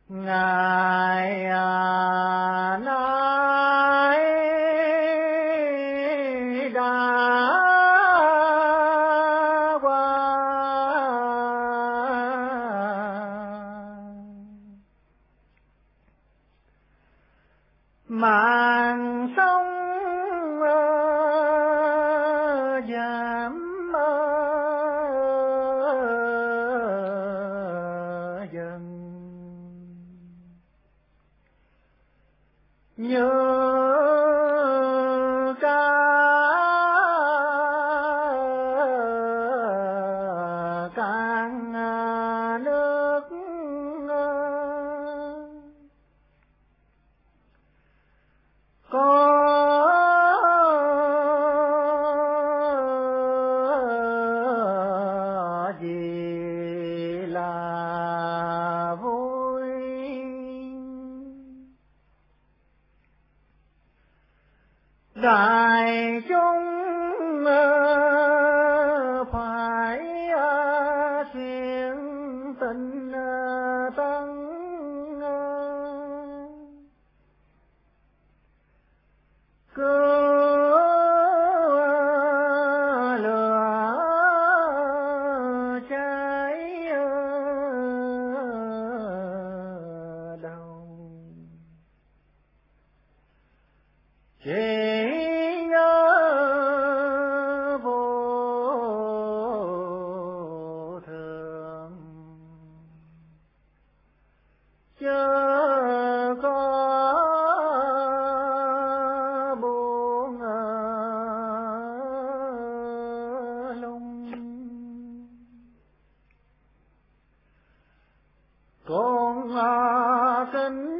Ngài nay đã qua, màn sông giảm dần, như ca cạn nước, có gì là vui. Đại chúng phải xuyên tình tấn, cứu lửa cháy đầu, chỉ nhớ vô thường, chớ có buông lung. Con kính